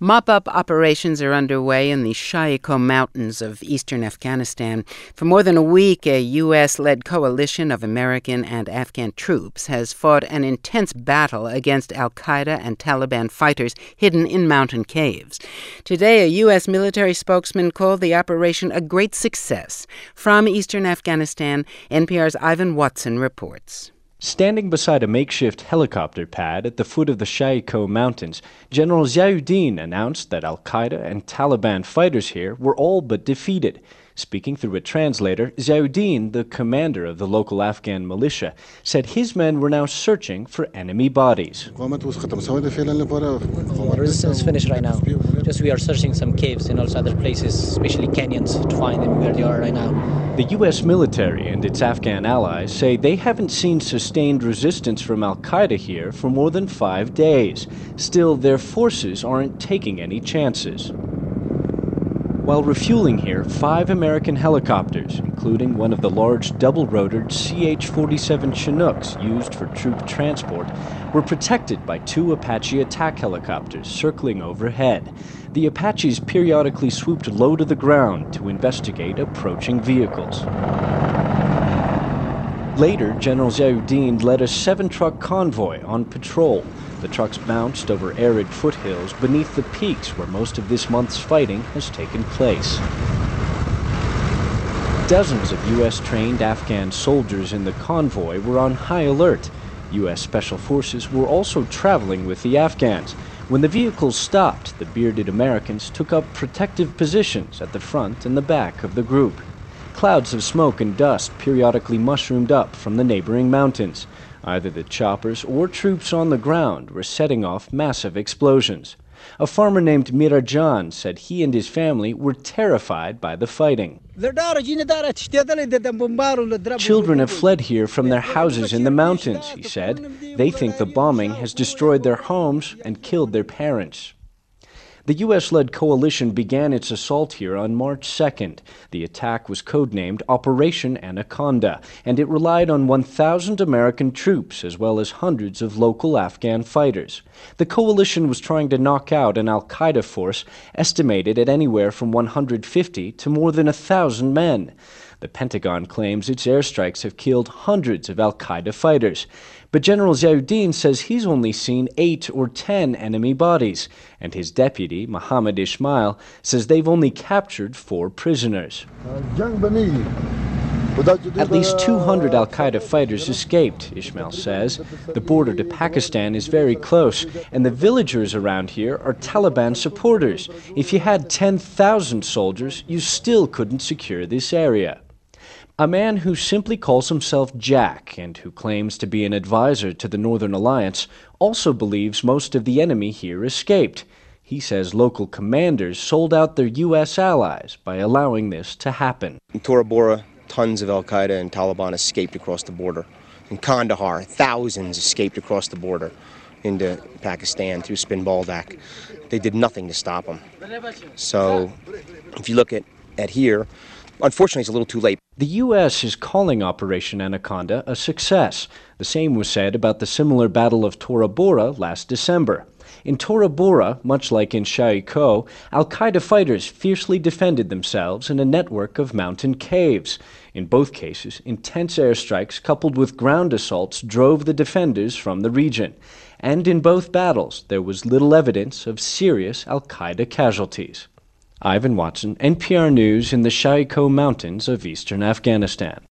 Mop-up operations are underway in the Shayiko Mountains of eastern Afghanistan. For more than a week, a U.S.-led coalition of American and Afghan troops has fought an intense battle against al-Qaeda and Taliban fighters hidden in mountain caves. Today, a U.S. military spokesman called the operation a great success. From eastern Afghanistan, NPR's Ivan Watson reports. Standing beside a makeshift helicopter pad at the foot of the Shayiko Mountains, General Ziauddin announced that al-Qaeda and Taliban fighters here were all but defeated. Speaking through a translator, Ziauddin, the commander of the local Afghan militia, said his men were now searching for enemy bodies. Resistance finished right now. Just we are searching some caves and also other places, especially canyons, to find them where they are right now. The U.S. military and its Afghan allies say they haven't seen sustained resistance from al-Qaeda here for more than 5 days. Still, their forces aren't taking any chances. While refueling here, 5 American helicopters, including one of the large double-rotored CH-47 Chinooks used for troop transport, were protected by 2 Apache attack helicopters circling overhead. The Apaches periodically swooped low to the ground to investigate approaching vehicles. Later, General Ziauddin led a 7-truck convoy on patrol. The trucks bounced over arid foothills beneath the peaks where most of this month's fighting has taken place. Dozens of U.S.-trained Afghan soldiers in the convoy were on high alert. U.S. Special Forces were also traveling with the Afghans. When the vehicles stopped, the bearded Americans took up protective positions at the front and the back of the group. Clouds of smoke and dust periodically mushroomed up from the neighboring mountains. Either the choppers or troops on the ground were setting off massive explosions. A farmer named Mirajan said he and his family were terrified by the fighting. Children have fled here from their houses in the mountains, he said. They think the bombing has destroyed their homes and killed their parents. The U.S.-led coalition began its assault here on March 2nd. The attack was codenamed Operation Anaconda, and it relied on 1,000 American troops as well as hundreds of local Afghan fighters. The coalition was trying to knock out an al-Qaeda force estimated at anywhere from 150 to more than 1,000 men. The Pentagon claims its airstrikes have killed hundreds of al-Qaeda fighters. But General Ziauddin says he's only seen 8 or 10 enemy bodies, and his deputy, Mohammed Ismail, says they've only captured 4 prisoners. At least 200 al-Qaeda fighters escaped, Ismail says. The border to Pakistan is very close, and the villagers around here are Taliban supporters. If you had 10,000 soldiers, you still couldn't secure this area. A man who simply calls himself Jack and who claims to be an advisor to the Northern Alliance also believes most of the enemy here escaped. He says local commanders sold out their U.S. allies by allowing this to happen. In Tora Bora, tons of al-Qaeda and Taliban escaped across the border. In Kandahar, thousands escaped across the border into Pakistan through Spin Baldak. They did nothing to stop them. So if you look at here, unfortunately it's a little too late. The U.S. is calling Operation Anaconda a success. The same was said about the similar Battle of Tora Bora last December. In Tora Bora, much like in Shayiko, al-Qaeda fighters fiercely defended themselves in a network of mountain caves. In both cases, intense airstrikes coupled with ground assaults drove the defenders from the region. And in both battles, there was little evidence of serious al-Qaeda casualties. Ivan Watson, NPR News in the Shayiko Mountains of eastern Afghanistan.